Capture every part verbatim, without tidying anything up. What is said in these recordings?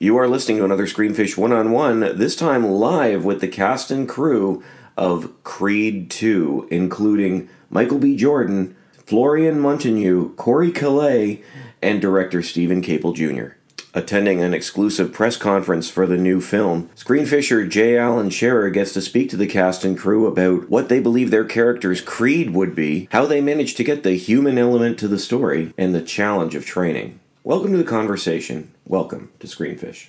You are listening to another Screenfish one-on-one, this time live with the cast and crew of Creed two, including Michael B. Jordan, Florian Munteanu, Corey Calais, and director Stephen Caple Junior Attending an exclusive press conference for the new film, Screenfisher J. Allen Scherer gets to speak to the cast and crew about what they believe their character's creed would be, how they managed to get the human element to the story, and the challenge of training. Welcome to the conversation. Welcome to Screenfish.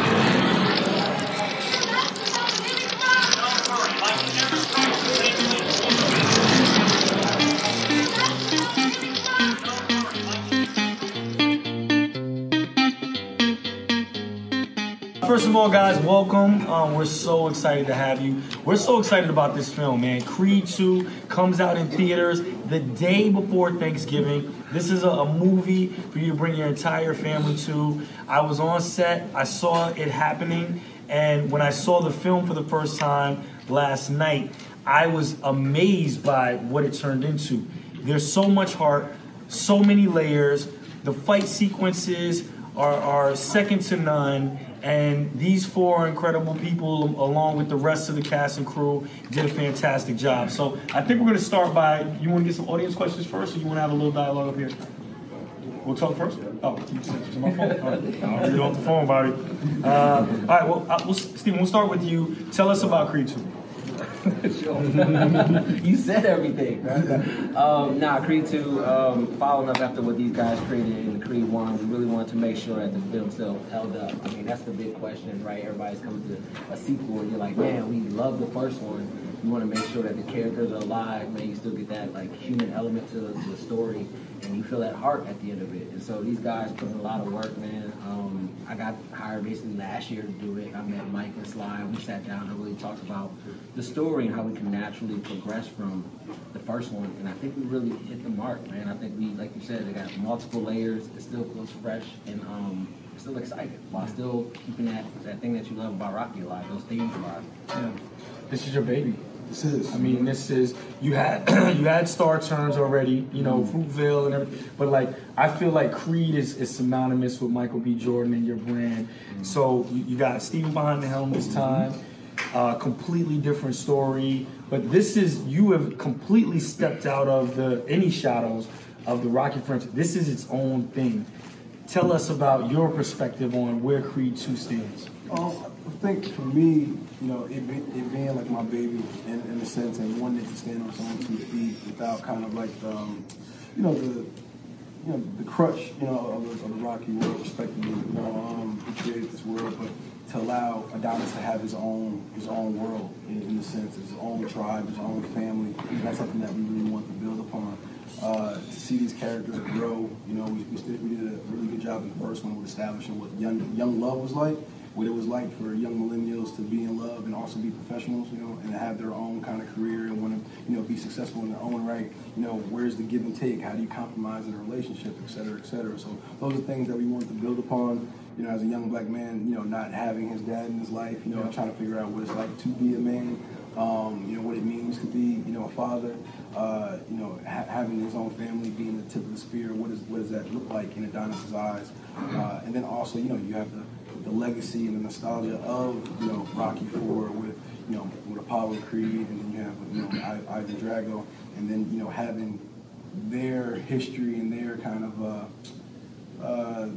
First of all, guys, welcome. Um, we're so excited to have you. We're so excited about this film, man. Creed two comes out in theaters the day before Thanksgiving. This is a, a movie for you to bring your entire family to. I was on set. I saw it happening. And when I saw the film for the first time last night, I was amazed by what it turned into. There's so much heart, so many layers. The fight sequences are, are second to none. And these four incredible people, along with the rest of the cast and crew, did a fantastic job. So I think we're going to start by, you want to get some audience questions first, or you want to have a little dialogue up here? We'll talk first? Oh, you sent it to my phone? All right. I'll read it off the phone, Bobby. Uh, all right, well, uh, we'll, Stephen, we'll start with you. Tell us about Creed two. You said everything, right? um, nah, Creed two, um, following up after what these guys created in the Creed one, we really wanted to make sure that the film still held up. I mean, that's the big question, right? Everybody's coming to a sequel, and you're like, man, we love the first one. You want to make sure that the characters are alive, man. You still get that like human element to, to the story, and you feel that heart at the end of it. And so these guys put in a lot of work, man. Um, I got hired basically last year to do it. I met Mike and Sly. We sat down and really talked about the story and how we can naturally progress from the first one. And I think we really hit the mark, man. I think we, like you said, they got multiple layers. It still feels fresh and um, still excited while still keeping that, that thing that you love about Rocky alive, those themes alive. Yeah. This is your baby. This is. I mean, this is, you had you had star turns already, you know, Fruitvale and everything, but like, I feel like Creed is, is synonymous with Michael B. Jordan and your brand. Mm-hmm. So you, you got Stephen behind the helm this time, uh, completely different story, but this is, you have completely stepped out of the any shadows of the Rocky franchise. This is its own thing. Tell us about your perspective on where Creed two stands. Um, I think for me, you know, it, it being like my baby in, in a sense, and wanting to stand on its own two feet without kind of like the, um, you know, the, you know, the crutch, you know, of the, of the Rocky world, respectively. You know, um, he created this world, but to allow Adonis to have his own, his own world in, in a sense, his own tribe, his own family. That's something that we really want to build upon. Uh, to see these characters grow, you know, we, we, did, we did a really good job in the first one with establishing what young, young love was like. What it was like for young millennials to be in love and also be professionals, you know, and have their own kind of career and want to, you know, be successful in their own right. You know, where's the give and take? How do you compromise in a relationship, et cetera, et cetera. So those are things that we wanted to build upon, you know, as a young black man, you know, not having his dad in his life, you know, yeah. trying to figure out what it's like to be a man, um, you know, what it means to be, you know, a father, uh, you know, ha- having his own family, being the tip of the spear. What, is, what does that look like in Adonis's eyes? Uh, and then also, you know, you have the the legacy and the nostalgia of, you know, Rocky four with, you know, with Apollo Creed, and then you have, you know, I, Ivan Drago, and then, you know, having their history and their kind of, uh, uh,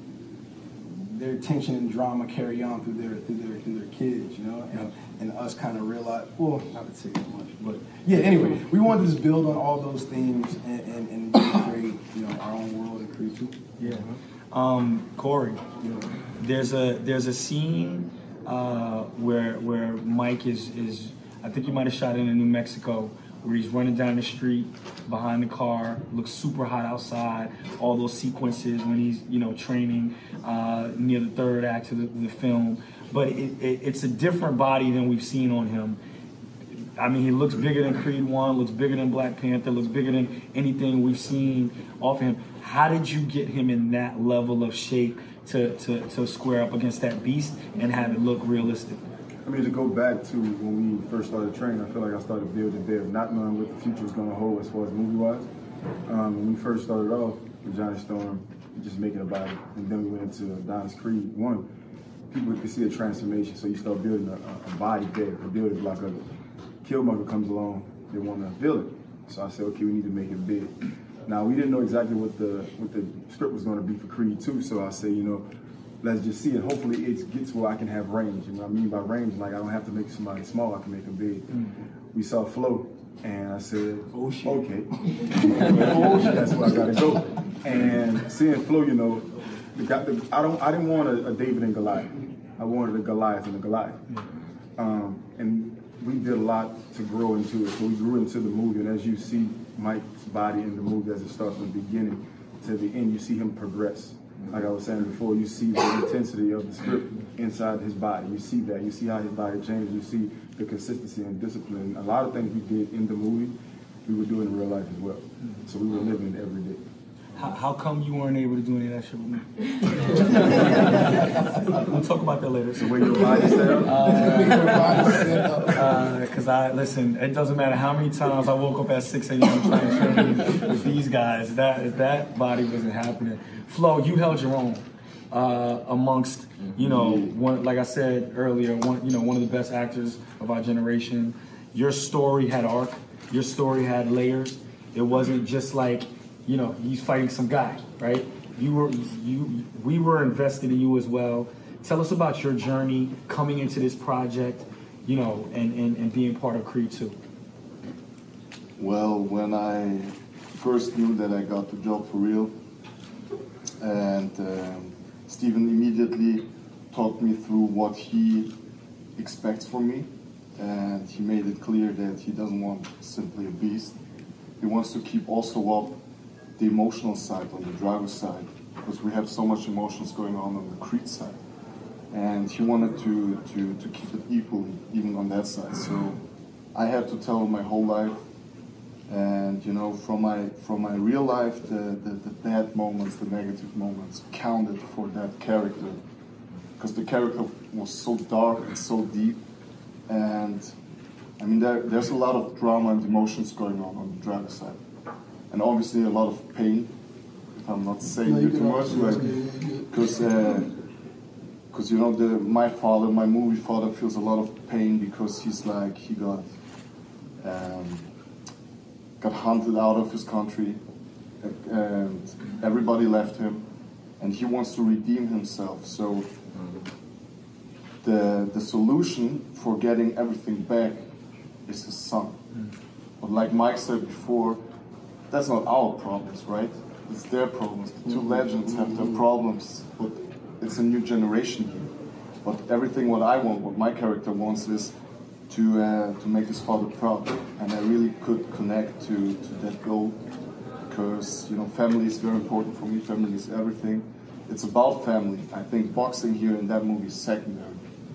their tension and drama carry on through their, through their, through their kids, you know, and, and us kind of realize, well, not to say too much, but yeah, anyway, we wanted to just build on all those themes and, and, and create, you know, our own world in Creed two. Yeah. Um, Corey, there's a there's a scene uh, where where Mike is is I think you might have shot it in New Mexico, where he's running down the street behind the car, looks super hot outside. All those sequences when he's you know training uh, near the third act of the, the film, but it, it, it's a different body than we've seen on him. I mean, he looks bigger than Creed one, looks bigger than Black Panther, looks bigger than anything we've seen off him. How did you get him in that level of shape to, to, to square up against that beast and have it look realistic? I mean, to go back to when we first started training, I feel like I started building there, not knowing what the future was going to hold as far as movie-wise. Um, when we first started off with Johnny Storm, just making about it, and then we went into Adonis Creed one. people can see a transformation. So you start building a, a body there, a building block of it. Killmonger comes along, they want to build it. So I said, okay, we need to make it big. Now we didn't know exactly what the what the script was going to be for Creed two, so I said, you know, let's just see it. Hopefully it gets where I can have range. You know what I mean by range? Like I don't have to make somebody small, I can make them big. Mm-hmm. We saw Flo, and I said, oh shit, okay, oh shit, that's where I gotta go. And seeing Flo, you know, the, the, I don't, I didn't want a, a David and Goliath. I wanted a Goliath and a Goliath. Um, and we did a lot to grow into it. So we grew into the movie, and as you see Mike's body in the movie as it starts from the beginning to the end, you see him progress. Like I was saying before, you see the intensity of the script inside his body. You see that. You see how his body changes. You see the consistency and discipline. A lot of things we did in the movie, we would do in real life as well. So we were living it every day. How, how come you weren't able to do any of that shit with me? We'll talk about that later. So where your body set up? Because I, listen, it doesn't matter how many times I woke up at six a.m. trying to train with these guys. That that body wasn't happening. Flo, you held your own uh, amongst, you know, one, like I said earlier, one, you know, one of the best actors of our generation. Your story had arc. Your story had layers. It wasn't just like, you know, he's fighting some guy, right? You were, you, we were invested in you as well. Tell us about your journey coming into this project, you know, and, and, and being part of Creed two. Well, when I first knew that I got the job for real, and um, Steven immediately talked me through what he expects from me, and he made it clear that he doesn't want simply a beast. He wants to keep also up the emotional side on the driver's side, because we have so much emotions going on on the Creed side, and he wanted to, to, to keep it equal even on that side. So I had to tell him my whole life, and you know, from my from my real life, the, the, the bad moments, the negative moments counted for that character, because the character was so dark and so deep, and I mean there, there's a lot of drama and emotions going on on the driver's side. And obviously a lot of pain, if I'm not saying no, it too much, because because uh, you know, the my father, my movie father, feels a lot of pain because he's like he got um, got hunted out of his country, and everybody left him, and he wants to redeem himself. So the the solution for getting everything back is his son. But like Mike said before, that's not our problems, right? It's their problems. The two legends have their problems, but it's a new generation here. But everything what I want, what my character wants, is to uh, to make his father proud. And I really could connect to, to that goal, because you know, family is very important for me. Family is everything. It's about family. I think boxing here in that movie is secondary.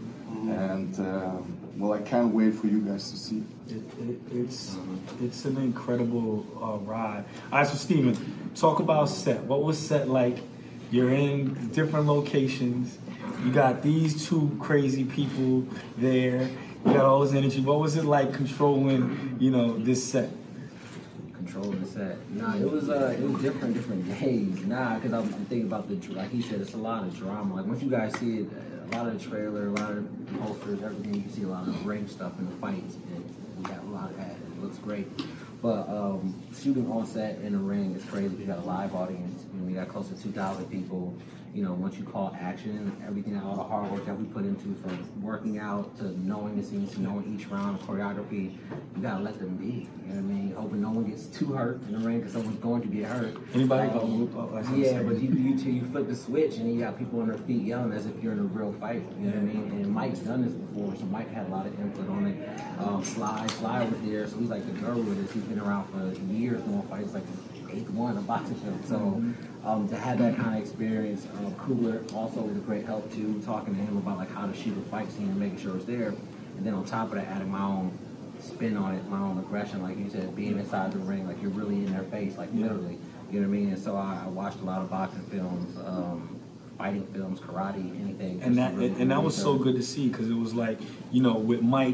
And um, well, I can't wait for you guys to see it. It, it, it's it's an incredible uh, ride. All right, so Steven, talk about set. What was set like? You're in different locations. You got these two crazy people there. You got all this energy. What was it like controlling, you know, this set? Controlling the set. Nah, it was uh, it was different, different days. Nah, because I'm, I'm thinking about the, like he said, it's a lot of drama. Like once you guys see it, a lot of the trailer, a lot of posters, everything, you can see a lot of ring stuff in the fights. And we got a lot of that. It looks great. But um, shooting on set in the ring is crazy. We got a live audience. You know, we got close to two thousand people. You know, once you call action, everything, all the hard work that we put into from working out to knowing the scenes, to knowing each round, choreography, you gotta let them be. You know what I mean? Hoping no one gets too hurt in the ring, because someone's going to get hurt. Anybody? Um, oh, oh, yeah, but you, you you flip the switch and you got people on their feet yelling as if you're in a real fight. You know what I mean? And Mike's done this before, so Mike had a lot of input on it. Um, Sly, Sly was there, so he's like the guru with this. He's been around for years doing fights, like the eighth one, a boxing film. So. Um, to have that kind of experience, uh, Cooler also was a great help too, talking to him about like how to shoot a fight scene and making sure it's there. And then on top of that, adding my own spin on it, my own aggression, like you said, being inside the ring, like you're really in their face, like literally, you know what I mean? And so I, I watched a lot of boxing films, um, fighting films, karate, anything. And that really, and, and that was so good to see, because it was like, you know, with Mike,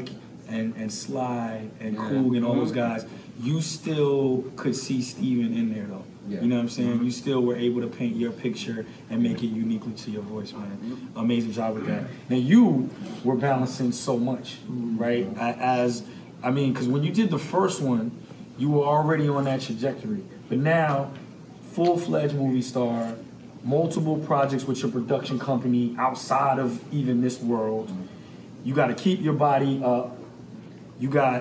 and, and Sly and Yeah. Coog and all those Mhm. guys, you still could see Steven in there though. Yeah. You know what I'm saying? Mhm. You still were able to paint your picture and make it uniquely to your voice, man. Amazing job with that. Now you were balancing so much, right? A- As I mean, because when you did the first one, you were already on that trajectory, but now, full-fledged movie star, multiple projects with your production company outside of even this world. You got to keep your body up. You got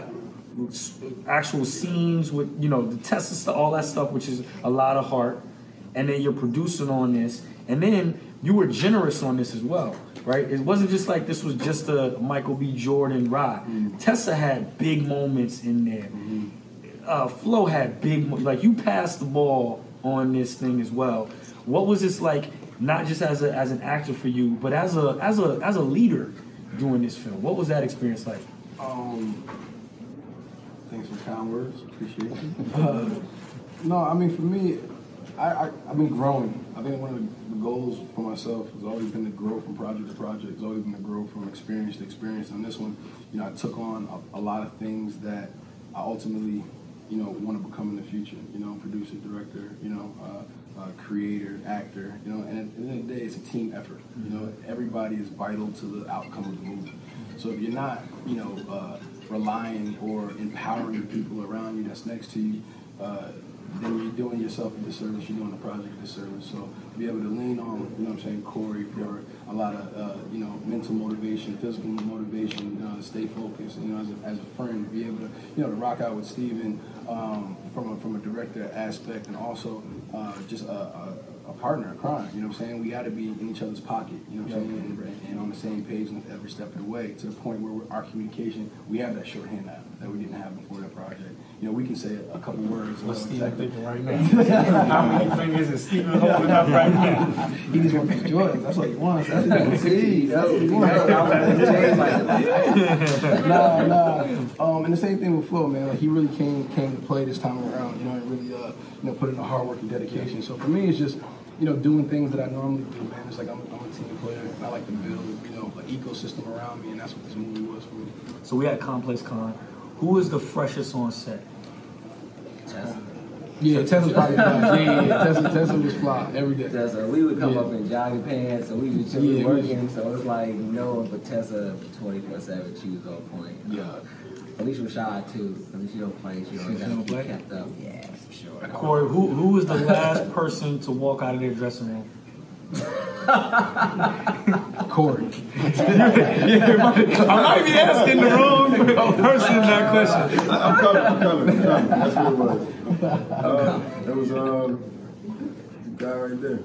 actual scenes with, you know, the Tessa stuff, all that stuff, which is a lot of heart. And then you're producing on this. And then you were generous on this as well, right? It wasn't just like this was just a Michael B. Jordan ride. Mm-hmm. Tessa had big moments in there. Uh, Flo had big, mo- like you passed the ball on this thing as well. What was this like, not just as a, as an actor for you, but as a as a as a leader doing this film? What was that experience like? Um, thanks for kind words. Appreciate it. Uh, no, I mean, for me, I, I, I've been growing. I think one of the, the goals for myself has always been to grow from project to project. It's always been to grow from experience to experience. On this one, you know, I took on a, a lot of things that I ultimately, you know, want to become in the future. You know, producer, director, you know, uh, uh, creator, actor. You know, and at the end of the day, it's a team effort. You know, everybody is vital to the outcome of the movie. So if you're not, you know, uh, relying or empowering the people around you that's next to you, uh, then you're doing yourself a disservice, you're doing the project a disservice. So to be able to lean on, you know what I'm saying, Corey for a lot of, uh, you know, mental motivation, physical motivation, you know, to stay focused, you know, as a, as a friend, to be able to, you know, to rock out with Steven um, from, a, from a director aspect, and also uh, just a, a, a partner, a crime, you know what I'm saying? We got to be in each other's pocket, you know what I'm saying, and, and on the same page every step of the way, to the point where we're, our communication, we have that shorthand now that we didn't have before that project. You know, we can say a couple words. What's uh, Steven exactly. thinking right now? How many fingers is Steven holding up right now? He just wants these Jordans. That's what he wants. That's what he wants. See, that's what he wants. Nah, nah. Um, and the same thing with Flo, man. Like he really came came to play this time around. You know, and really, uh, you know, put in the hard work and dedication. So for me, it's just, you know, doing things that I normally do, man. It's like I'm, I'm a team player, and I like to build, you know, an ecosystem around me, and that's what this movie was for me. So we had Complex Con. Who is the freshest on set? Tessa. Yeah, Tessa's probably fly. Yeah, yeah, yeah. Tessa, Tessa was fly every day. Tessa, we would come Yeah. up in jogging pants, and we was just Yeah, we working. So it's like no one but Tessa, twenty-four seven. She was on point. Yeah. Uh, Alicia Rashad too. I mean, she don't play. She always She got to don't keep play? kept up. Yeah, for sure. Corey, who who was the last person to walk out of their dressing room? Corey. I'm not even asking the wrong person that question. I'm coming, I'm coming, I'm coming. That's what it was. Uh, it was um, the guy right there.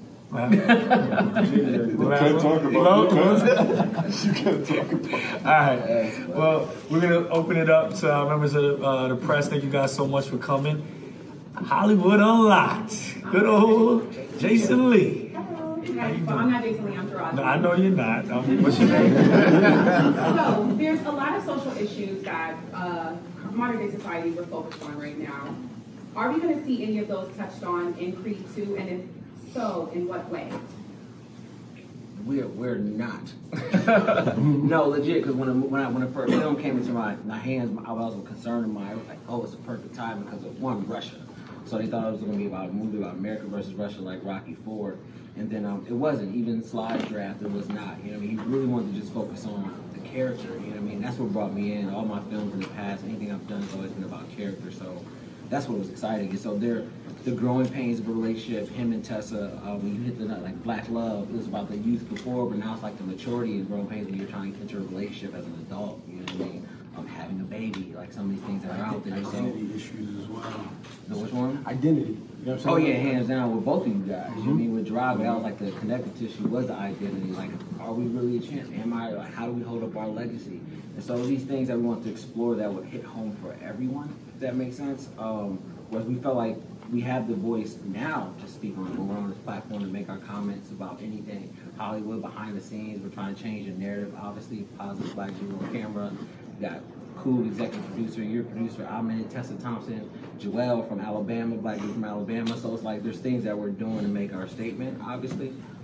You can't talk about it. You can't talk about it. All right. Well, we're going to open it up to our members of uh, the press. Thank you guys so much for coming. Hollywood Unlocked. Good old Jason Lee. How you doing? Well, I'm not Jason Lee, I'm Gerard. No, I know you're not. Um, what's your name? So, there's a lot of social issues that uh, modern day society we're focused on right now. Are we going to see any of those touched on in Creed two? And if so, in what way? We're we're not. No, legit. Because when I, when I, when the first film came into my, my hands, I was concerned in my. I was like, oh, it's a perfect time because of one, Russia. So they thought it was going to be about a movie about America versus Russia, like Rocky Four, and then um, it wasn't. Even Sly's draft, it was not. You know, what I mean, he really wanted to just focus on the character. You know, what I mean, that's what brought me in. All my films in the past, anything I've done has always been about character. So that's what was exciting. And so they're the growing pains of a relationship. Him and Tessa, uh, when you hit the like Black Love, it was about the youth before, but now it's like the maturity and growing pains when you're trying to enter a relationship as an adult. You know what I mean? Um, having a baby, like some of these things that are out there. So, Identity issues as well. no, which one? Identity. You know what I'm Oh saying? yeah, hands down with both of you guys. You know what I mean, with Drive, that was like the connective tissue was the identity. Like, are we really a champ? Am I? Like, how do we hold up our legacy? And so these things that we want to explore that would hit home for everyone, if that makes sense. Um, whereas we felt like we have the voice now to speak on when we're on this platform to make our comments about anything. Hollywood behind the scenes, we're trying to change the narrative. Obviously, positive black people on camera. We got Cool executive producer, your producer, I'm in Tessa Thompson, Joelle from Alabama, black dude from Alabama. So it's like there's things that we're doing to make our statement, obviously.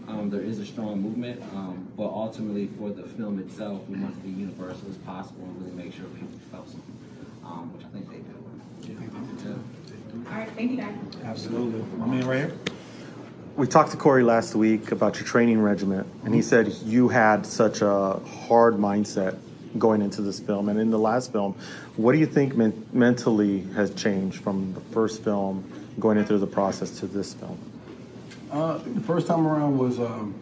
Um, there is a strong movement, um, but ultimately for the film itself, we must be universal as possible and really make sure people felt something, um, which I think they do. All right, thank you guys. Absolutely. My man right here. We talked to Corey last week about your training regimen, and he said you had such a hard mindset going into this film. And in the last film, what do you think men- mentally has changed from the first film going into the process to this film? Uh, I think the first time around was um,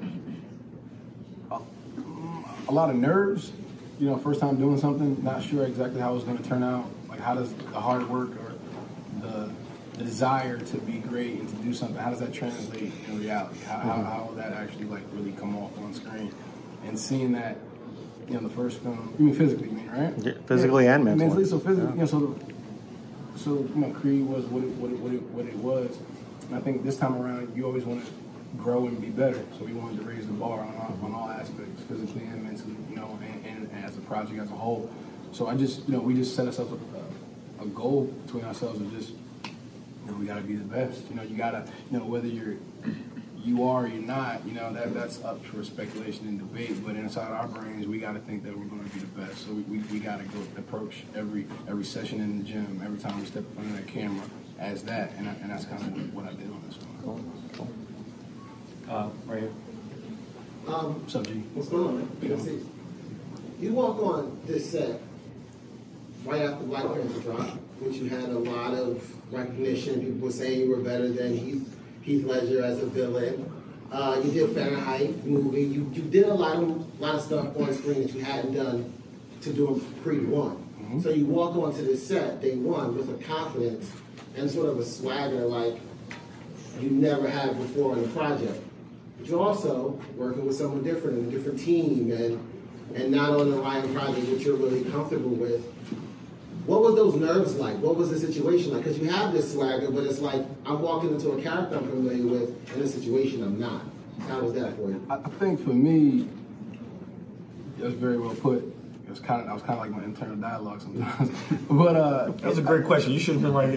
a, a lot of nerves. You know, first time doing something, not sure exactly how it was going to turn out. Like, how does the hard work or the, the desire to be great and to do something, how does that translate in reality? How, how, how will that actually, like, really come off on screen? And seeing that, you know, the first film, you mean physically, you mean, right? Yeah, physically yeah. and mentally. Mentally, so physically, yeah. you know, so, the, so, you know, Creed was what it, what it, what it, what it was. And I think this time around, you always want to grow and be better. So we wanted to raise the bar on all, on all aspects, physically and mentally, you know, and, and, and as a project as a whole. So I just, you know, we just set ourselves a, a goal between ourselves of just, you know, we got to be the best. You know, you got to, you know, whether you're, you are or you're not, you know, that that's up for speculation and debate. But inside our brains, we got to think that we're going to be the best. So we, we, we got to go approach every every session in the gym, every time we step in front of that camera as that. And, I, and that's kind of what I did on this one. Cool. Cool. Uh, right here. Um, What's up, G? what's going on, man? Good to see you. You walk on this set right after Black Panther dropped, which you had a lot of recognition. People were saying you were better than Heath, Heath Ledger as a villain. Uh, you did Fahrenheit movie. You you did a lot of lot of stuff on screen that you hadn't done to do Creed one. Mm-hmm. So you walk onto this set day one with a confidence and sort of a swagger like you never had before in the project. But you're also working with someone different and a different team and and not on the Ryan project that you're really comfortable with. What was those nerves like? What was the situation like? Because you have this swagger, but it's like I'm walking into a character I'm familiar with in a situation I'm not. How was that for you? I, I think for me, that's very well put. It was kind of, I was kind of like my internal dialogue sometimes. But uh, That was a great question. You should have been right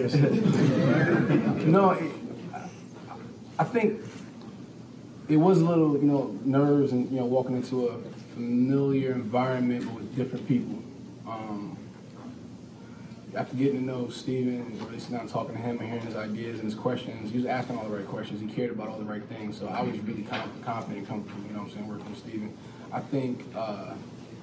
here. no, it, I think it was a little, you know, nerves and, you know, walking into a familiar environment but with different people. Um, after getting to know Steven and really sitting down talking to him and hearing his ideas and his questions, he was asking all the right questions. He cared about all the right things. So I was really confident, confident and comfortable, you know what I'm saying, working with Steven. I think uh,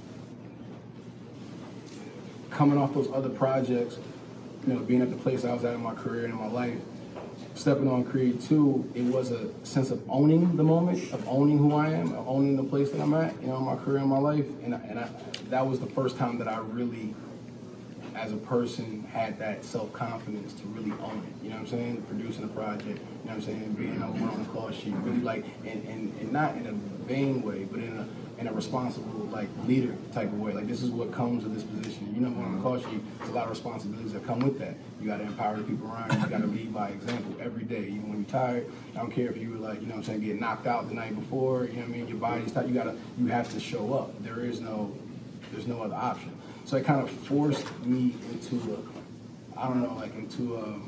coming off those other projects, you know, being at the place I was at in my career and in my life, stepping on Creed two, it was a sense of owning the moment, of owning who I am, of owning the place that I'm at, you know, in my career and my life. And, I, and I, that was the first time that I really, as a person, had that self-confidence to really own it. You know what I'm saying? Producing a project, you know what I'm saying? Being number one on the call sheet, really like, and, and, and not in a vain way, but in a in a responsible, like, leader type of way. Like, this is what comes with this position. You know, on the call sheet, there's a lot of responsibilities that come with that. You got to empower the people around you. You got to lead by example every day. Even when you're tired, I don't care if you were like, you know what I'm saying, get knocked out the night before, you know what I mean, your body's tired. You got to, you have to show up. There is no, there's no other option. So it kind of forced me into a, I don't know, like into a,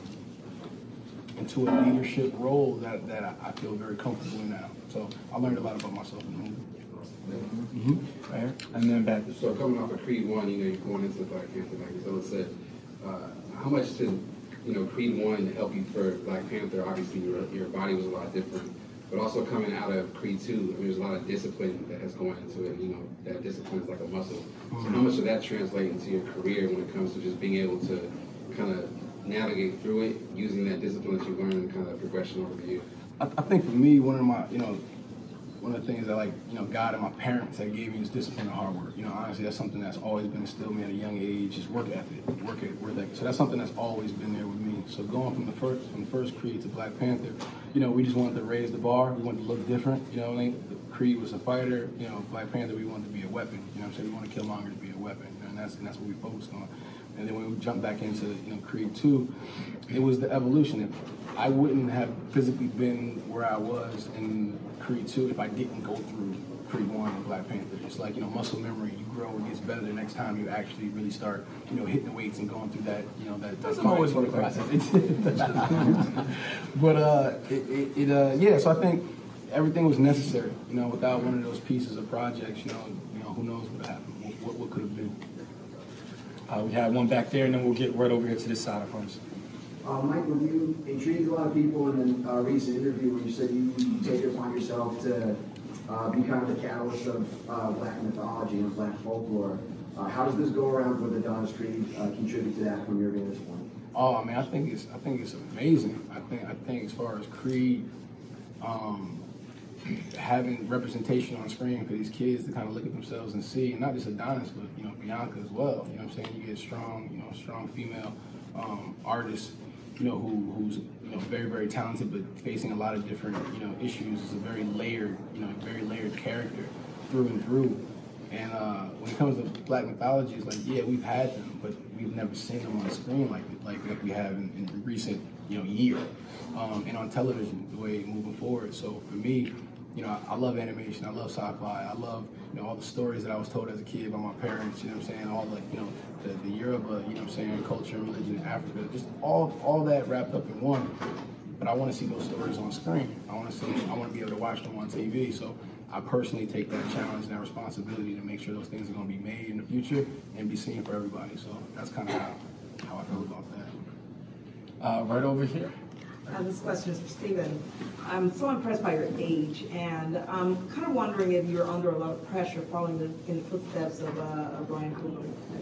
into a leadership role that, that I, I feel very comfortable in now. So I learned a lot about myself in the movie. Mm-hmm. Right here. And then back. So coming off of Creed one, you know, you're going into Black Panther, like Zilla said. Uh, how much did, you know, Creed one help you for Black Panther? Obviously, your your body was a lot different, but also coming out of Creed two, I mean, there's a lot of discipline that has gone into it. You know, that discipline is like a muscle. So how much did that translate into your career when it comes to just being able to kind of navigate through it, using that discipline that you learned and kind of progression over the years? I, I think for me, one of my, you know, one of the things that, like, you know, God and my parents that gave me is discipline and hard work. You know, honestly, that's something that's always been instilled in me at a young age, is work ethic, work ethic, work ethic. So that's something that's always been there with me. So going from the first, from the first Creed to Black Panther, you know, we just wanted to raise the bar. We wanted to look different. You know, I mean, Creed was a fighter. You know, Black Panther, we wanted to be a weapon. You know what I'm saying? We wanted Killmonger to be a weapon, you know, and that's and that's what we focused on. And then when we jumped back into, you know, Creed two, it was the evolution. If I wouldn't have physically been where I was in Creed two if I didn't go through Creed one and Black Panther. It's like, you know, muscle memory. You grow, it gets better the next time you actually really start, you know, hitting the weights and going through that, you know, that, that Doesn't always work process. But uh, it, it, it uh, yeah. So I think everything was necessary. You know, without one of those pieces of projects, you know, you know, who knows what happened, what, what, what could have been. Uh, we have one back there, and then we'll get right over here to this side, I promise. Uh, Michael, you intrigued a lot of people in a uh, recent interview when you said you, you take it upon yourself to uh, be kind of the catalyst of uh, Black mythology and Black folklore. Uh, how does this go around with Adonis Creed uh, contribute to that from your vantage point? Oh, I mean, I think it's I think it's amazing. I think I think as far as Creed, um, having representation on screen for these kids to kind of look at themselves and see, and not just Adonis, but you know Bianca as well. You know what I'm saying? You get strong, you know, strong female um, artists, you know, who who's you know very very talented, but facing a lot of different you know issues. Is a very layered, you know, very layered character through and through. And uh, when it comes to Black mythology, it's like, yeah, we've had them, but we've never seen them on screen like like, like we have in, in recent you know year, um, and on television the way moving forward. So for me, you know, I, I love animation, I love sci-fi, I love you know all the stories that I was told as a kid by my parents. You know what I'm saying? All the you know the, the Yoruba, you know what I'm saying, culture and religion in Africa, just all all that wrapped up in one. But I want to see those stories on screen. I want to see. I want to be able to watch them on T V. So I personally take that challenge and that responsibility to make sure those things are going to be made in the future and be seen for everybody. So that's kind of how, how I feel about that. Uh, right over here. Uh, this question is for Stephen. I'm so impressed by your age, and I'm kind of wondering if you're under a lot of pressure following the, in the footsteps of, uh, of Ryan Coogler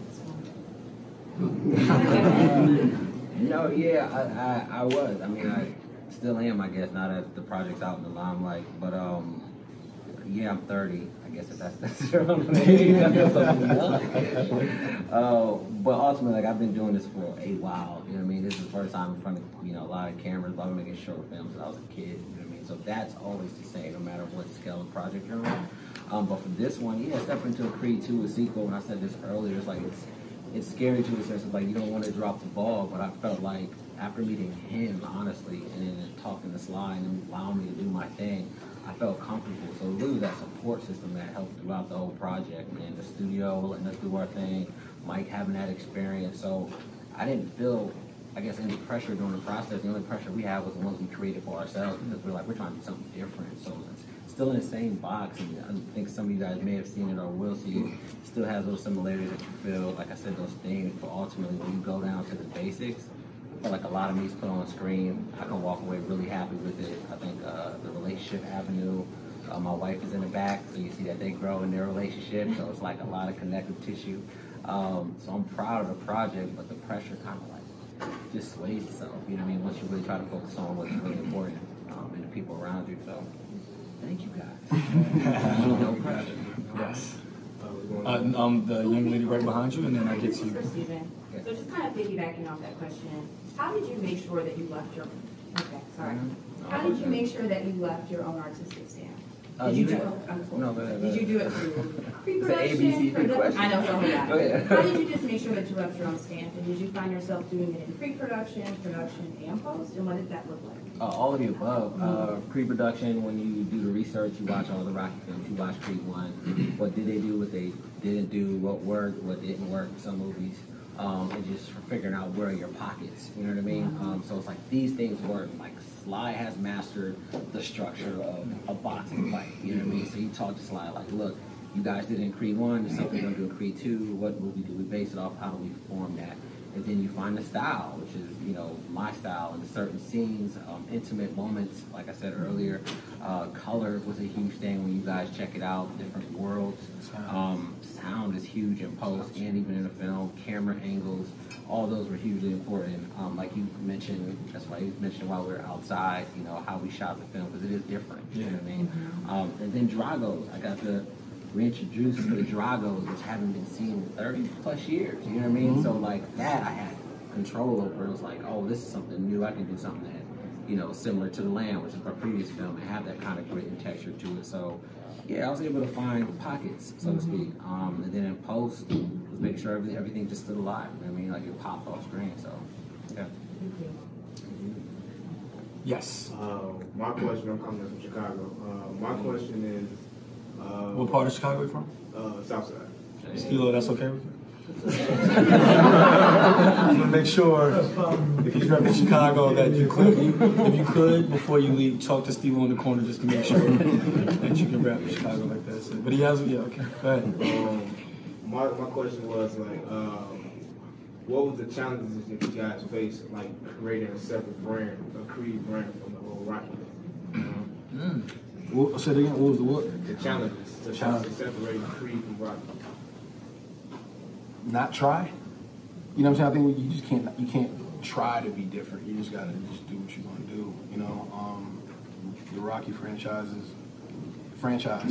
at this point. No, yeah, I, I, I was. I mean, I still am, I guess, now that the project's out in the limelight. But, um, yeah, I'm thirty. I guess if that's that's true. uh, but ultimately, like I've been doing this for a while. You know what I mean? This is the first time in front of you know a lot of cameras. But I've been making short films since I was a kid. You know what I mean? So that's always the same, no matter what scale of project you're on. Um, but for this one, yeah, stepping into a Creed two, a sequel. And I said this earlier. It's like it's it's scary to the sense of like you don't want to drop the ball. But I felt like after meeting him, honestly, and then talking to Sly and him allowing me to do my thing, I felt comfortable. So really that support system that helped throughout the whole project, man. The studio letting us do our thing, Mike having that experience. So I didn't feel, I guess, any pressure during the process. The only pressure we had was the ones we created for ourselves because we're like, we're trying to do something different. So it's still in the same box. And I think some of you guys may have seen it or will see it. It still has those similarities that you feel, like I said, those things. But ultimately, when you go down to the basics, I feel like a lot of me's put on screen. I can walk away really happy with it. I think uh, the relationship avenue, uh, my wife is in the back, so you see that they grow in their relationship, so it's like a lot of connective tissue. Um, so I'm proud of the project, but the pressure kind of like just sways itself, you know what I mean, once you really try to focus on what's really important um, and the people around you. So thank you guys. No pressure. Yes. Uh, um, the young lady right behind you, and then I get to you. For Stephen. So just kind of piggybacking off that question, how did you make sure that you left your, okay, sorry. How did you make sure that you left your own artistic stamp? Uh, Did you, you do had- it, I'm cool. no, go ahead, go Did you ahead. do it through It's an A B C pre-production? produ- question. I know, so yeah. Go ahead. How did you just make sure that you left your own stamp? And did you find yourself doing it in pre-production, production, and post? And what did that look like? Uh, all of the above. Uh, pre-production, when you do the research, you watch all the Rocky films, you watch Creed one. What did they do, what they didn't do, what worked, what didn't work in some movies. Um, and just figuring out where are your pockets, you know what I mean? Um, so it's like these things work. Like Sly has mastered the structure of a boxing fight, you know what I mean? So you talk to Sly like, look, you guys did it in Creed one, there's something we're gonna do in Creed two, what movie do we base it off, how do we form that? And then you find the style, which is, you know, my style in certain scenes, um, intimate moments, like I said earlier. Uh, color was a huge thing when you guys check it out, different worlds. Um, sound is huge in post and even in the film. Camera angles, all those were hugely important. Um, like you mentioned, that's why you mentioned while we were outside, you know, how we shot the film, because it is different, you know what I mean? Um, and then Dragos, I got to reintroduce the Dragos, which haven't been seen in thirty plus years, you know what I mean? Mm-hmm. So like that I had control over. It was like, oh, this is something new, I can do something that, you know, similar to The Lamb, which is our previous film, and have that kind of grit and texture to it. So yeah, I was able to find pockets, so to speak. Um, and then in post, was making sure everything, everything just stood alive. You know what I mean? Like it popped off screen, so yeah. Yes. Uh, my question, I'm coming from Chicago. Uh, my question is, uh, What part of Chicago are you from? Uh, Southside. Skilo, that's okay with you? I'm gonna make sure if he's repping Chicago that you could, if you could, before you leave, talk to Steve on the corner just to make sure that you can rap Chicago like that. So, but he has, yeah, okay. Go ahead. Um, my my question was like, um, what was the challenges that you guys faced, like creating a separate brand, a Creed brand from the whole Rocky? You know? Mm. What, say it again. What was the what? The challenges, the challenges separating Creed from Rocky. Not try. You know what I'm saying? I think you just can't you can't try to be different. You just gotta just do what you're gonna do. You know, um, the Rocky franchises franchise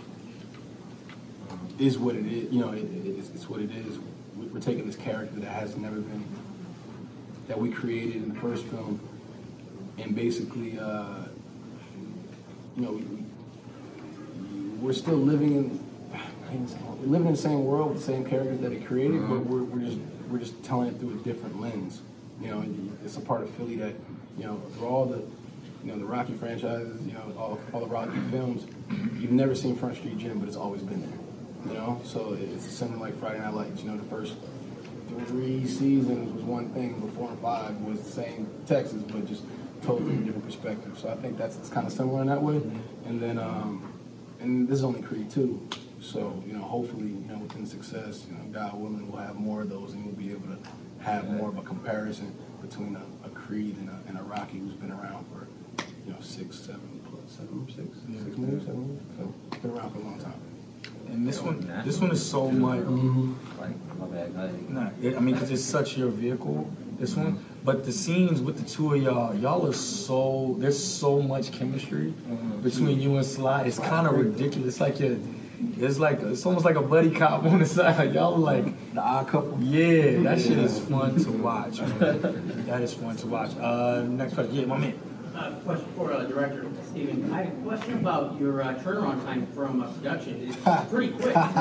is what it is. You know, it, it, it's, it's what it is. We're taking this character that has never been that we created in the first film, and basically, uh, you know, we, we, we're still living in. We're living in the same world with the same characters that he created, but we're, we're just we're just telling it through a different lens. You know, it's a part of Philly that, you know, through all the, you know, the Rocky franchises, you know, all, all the Rocky films, you've never seen Front Street Gym, but it's always been there. You know, so it's similar like Friday Night Lights. You know, the first three seasons was one thing, but four and five was the same Texas, but just told from a different perspective. So I think that's it's kind of similar in that way. And then, um, and this is only Creed two. So, you know, hopefully, you know, within success, you know, God willing, we'll have more of those and we'll be able to have more of a comparison between a, a Creed and a, and a Rocky who's been around for, you know, six, seven, seven, six, yeah. six movies, seven movies. So, it's been around for a long time. And this one, this one is so much. Mm-hmm. Like, my bad, go ahead. Nah, it, I mean, because it's such your vehicle, this one. But the scenes with the two of y'all, y'all are so, there's so much chemistry mm-hmm. between you and Sly. It's kind of ridiculous. It's like you're, It's like it's almost like a buddy cop on the side. Y'all are like the odd couple. Yeah, that shit is fun to watch. Man. That is fun to watch. Uh, next question, yeah, my man. Uh, question for uh, director Steven. I have a question about your uh, turnaround time from uh, production. It's pretty quick. You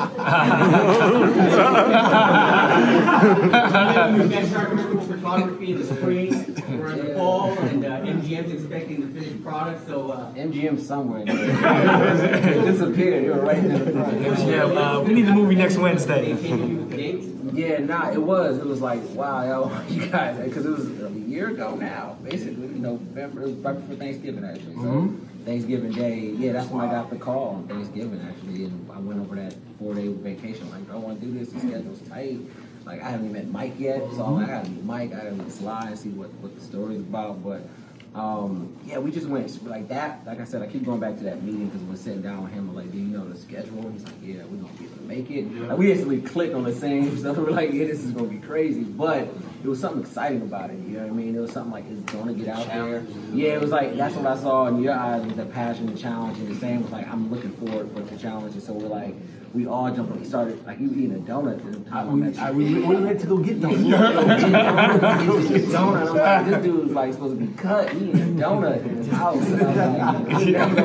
guys start doing photography in the spring, we're in the fall, and uh, M G M's expecting the finished product. So uh, M G M somewhere. It disappeared. You were right there in the front. Yeah, uh, we need the movie next Wednesday. Yeah, nah, it was. It was like, wow, yo, you guys, because it was a year ago now, basically. You know, November, it was right before Thanksgiving, actually. So mm-hmm. Thanksgiving Day, yeah, that's when I got the call on Thanksgiving, actually. And I went over that four-day vacation. Like, I want to do this. The schedule's tight. Like, I haven't even met Mike yet, so I'm like, I gotta meet Mike. I gotta meet Sly and see what, what the story's about. But um, yeah, we just went like that. Like I said, I keep going back to that meeting because we're sitting down with him. I'm like, do you know the schedule? He's like, yeah, we're gonna be able to make it. Yeah. Like, we instantly clicked on the same stuff. We're like, yeah, this is gonna be crazy. But it was something exciting about it. You know what I mean? It was something like, it's gonna get out there. Yeah, it was like that's what I saw in your eyes was the passion, the challenge, and the same was like, I'm looking forward for the challenge. And so we're like, we all jumped. We started like you eating a donut at the time. We, I, we, we went to go get donuts. donut. I'm like, this dude was like supposed to be cut. He eating a donut in his house. And I was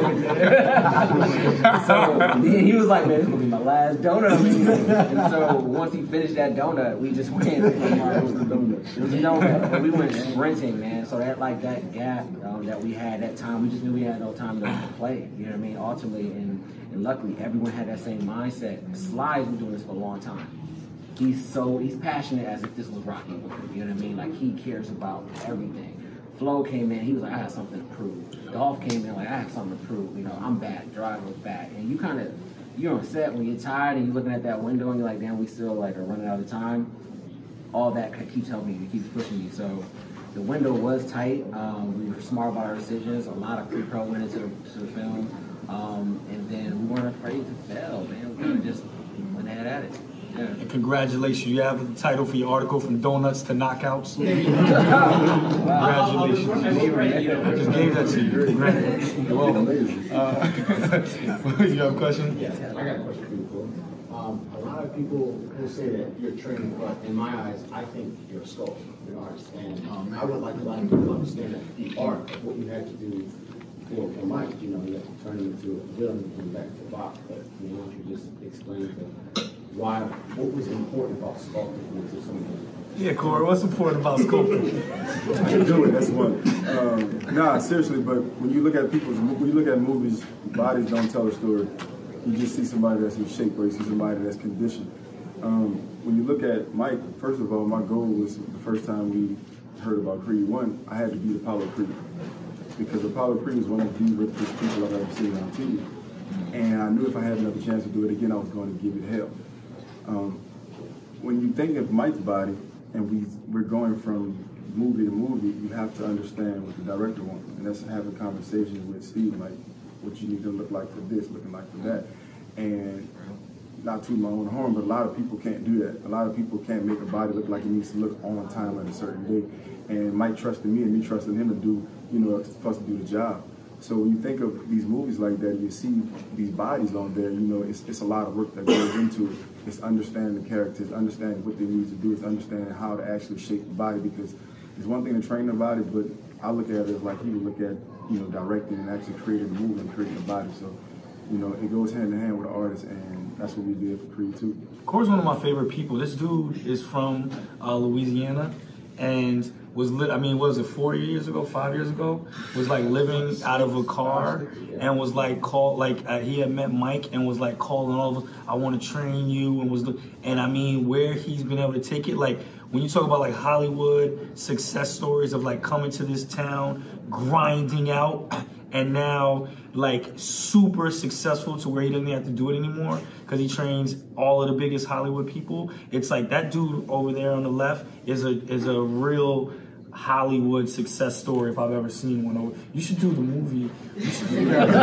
like, so he was like, man, this is gonna be my last donut. And so once he finished that donut, we just went. It was a donut. It was a donut. But we went sprinting, man. So that like that gap um, that we had that time, we just knew we had no time to play. You know what I mean? Ultimately, and. And luckily, everyone had that same mindset. Sly's been doing this for a long time. He's so, he's passionate as if this was Rocky. You know what I mean? Like, he cares about everything. Flo came in, he was like, I have something to prove. Dolph came in, like, I have something to prove. You know, I'm back, Drive was back. And you kind of, you're on set when you're tired and you're looking at that window and you're like, damn, we still, like, are running out of time. All that keeps helping you, keeps pushing you. So the window was tight. Um, we were smart about our decisions. A lot of pre-pro went into the, to the film. Um, and then we weren't afraid to fail, man. We kind of just went ahead at it. Yeah. And congratulations, you have the title for your article From Donuts to Knockouts. Congratulations. I just gave that to you. Congratulations. You're welcome. Uh, you have a question? Yes, I got a question for you, Cole. Um, a lot of people will say that you're training, but in my eyes, I think you're a sculptor, you're an artist. And um, I would like a lot of people to understand the art of what you had to do for, for Mike. You know, you have to turn him into a villain and come back to the box. But you know, why don't you just explain to why, what was important about sculpting into something? Yeah, Corey, what's important about sculpting? I can do it, that's one. Um, nah, seriously, but when you look at people's, when you look at movies, bodies don't tell a story. You just see somebody that's in shape or you see somebody that's conditioned. Um, when you look at Mike, first of all, my goal was the first time we heard about Creed one, I had to beat Apollo Creed. Because Apollo Creed was one of the richest people I've ever seen on T V. And I knew if I had another chance to do it again, I was going to give it hell. Um, when you think of Mike's body, and we, we're going from movie to movie, you have to understand what the director wants. And that's having conversations with Steve, like, what you need to look like for this, looking like for that. And not to my own horn, but a lot of people can't do that. A lot of people can't make a body look like it needs to look on time at a certain day. And Mike trusted me, and me trusting him to do, you know, for us to do the job. So when you think of these movies like that, you see these bodies on there, you know, it's, it's a lot of work that goes into it. It's understanding the characters, understanding what they need to do, it's understanding how to actually shape the body, because it's one thing to train the body, but I look at it as like he would look at, you know, directing and actually creating the movie and creating the body. So, you know, it goes hand in hand with the artist, and that's what we did for Creed two. Corey's one of my favorite people. This dude is from uh, Louisiana, and was lit. I mean, what was it, four years ago, five years ago? Was like living out of a car, and was like called like uh, he had met Mike and was like calling all of us. I want to train you, and was and I mean, where he's been able to take it, like. When you talk about like Hollywood success stories of like coming to this town, grinding out, and now like super successful to where he doesn't have to do it anymore because he trains all of the biggest Hollywood people. It's like that dude over there on the left is a is a real Hollywood success story if I've ever seen one. You should do the movie. You should figure out.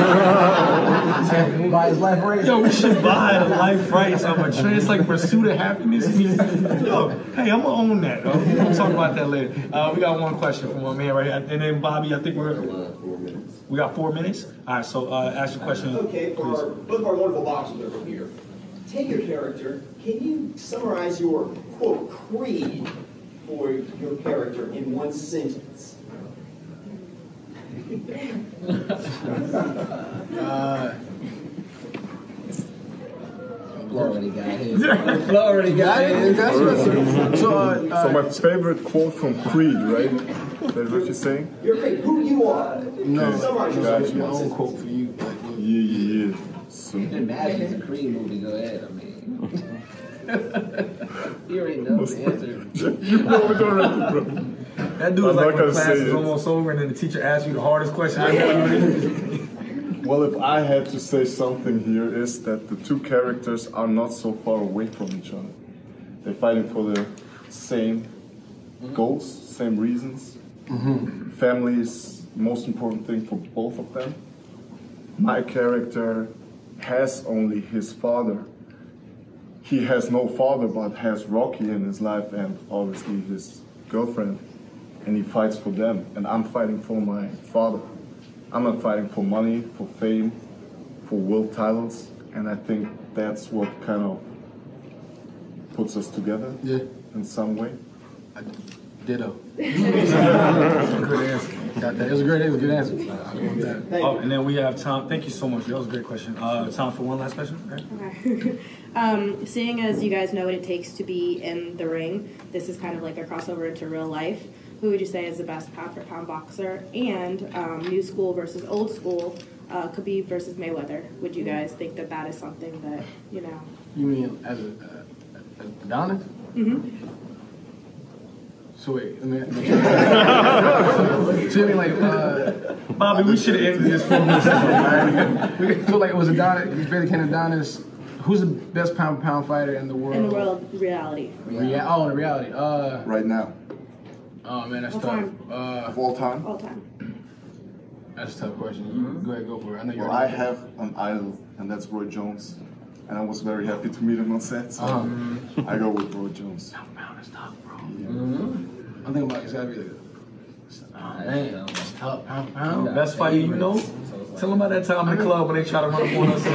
Buy his life rights. Yo, we should buy a life rights. I'm a trans like Pursuit of Happiness. Yo, hey, I'm gonna own that. Uh, we'll talk about that later. Uh, we got one question from my man right here, and then Bobby. I think we're four minutes. We got four minutes. All right, so uh, ask your question. Okay, for our, both of our wonderful boxers over here, take your character. Can you summarize your quote creed for your character in one sentence? uh, Already got his. Already got his. So, uh, uh, so my favorite quote from Creed, right? That's what you're saying? Your Creed, who you are. No, summarize that's my own quote for you. Yeah, yeah, yeah. So, you can imagine it's a Creed movie. Go ahead. I mean. You already know the answer. You know we're going to bro. That dude is like when class is almost over and then the teacher asks you the hardest question. Well, if I had to say something here, is that the two characters are not so far away from each other. They're fighting for the same goals, same reasons. Mm-hmm. Family is the most important thing for both of them. My character has only his father. He has no father, but has Rocky in his life and obviously his girlfriend, and he fights for them. And I'm fighting for my father. I'm not fighting for money, for fame, for world titles, and I think that's what kind of puts us together. Yeah. In some way. I, ditto. Good answer. Got that. It was a great. It was a good answer. Oh, and then we have time. Thank you so much. That was a great question. Uh, time for one last question. Okay. Okay. um, seeing as you guys know what it takes to be in the ring, this is kind of like a crossover into real life. Who would you say is the best pound for pound boxer? And um, new school versus old school, uh, Khabib versus Mayweather. Would you guys think that that is something that you know? You mean as a uh, as Adonis? Mm-hmm. So wait, I mean, so you mean like, uh, Bobby, we should have ended this four minutes ago, right? So like, it was Adonis, he's Billy Ken Adonis. Who's the best pound for pound fighter in the world? In the world, reality. Rea- oh, in reality. Uh, right now. Oh man, that's all tough. time. Uh, of all time? All time. That's a tough question. You go ahead, go for it. I know you're. Well, I have an idol, and that's Roy Jones. And I was very happy to meet him on set, so uh-huh. I go with Roy Jones. Pound for pound is tough, bro. Yeah. Mm-hmm. I'm thinking about it's gotta be like, oh man, tough pound for pound. Best fighter you know? Tell them about that time in the club when they try to run up on us.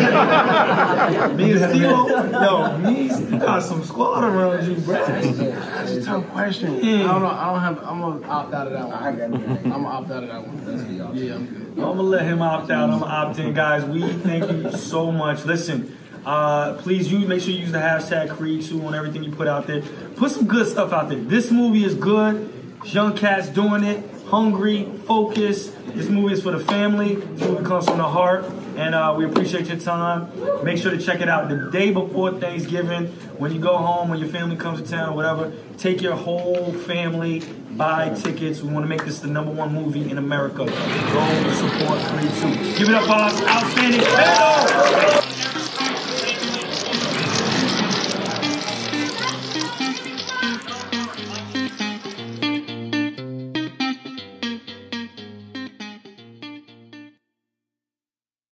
Me and Steve-O, yo, me, you got some squad around you, bro. That's a tough question. Mm. I don't know. I don't have. I'm gonna opt out of that one. I'm gonna opt out of that one. Yeah, I'm good. I'm gonna let him opt out. I'm gonna opt in, guys. We thank you so much. Listen. Uh, please use, make sure you use the hashtag Creed two on everything you put out there. Put some good stuff out there. This movie is good. Young cats doing it. Hungry, focused. This movie is for the family. This movie comes from the heart. And uh, we appreciate your time. Make sure to check it out the day before Thanksgiving. When you go home, when your family comes to town, whatever, take your whole family, buy tickets. We want to make this the number one movie in America. Go support Creed two. Give it up for us. Outstanding.